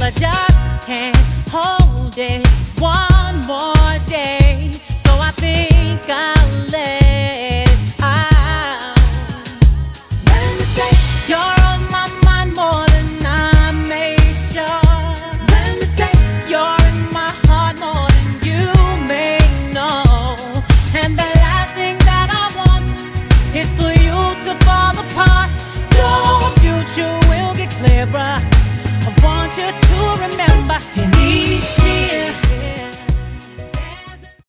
I just can't hold it one more day. So I think I'll let it out. Let me say you're on my mind more than I made sure. Let me say you're in my heart more than you may know. And the last thing that I want is for you to fall apart. Your future will get clearer. I want you to remember.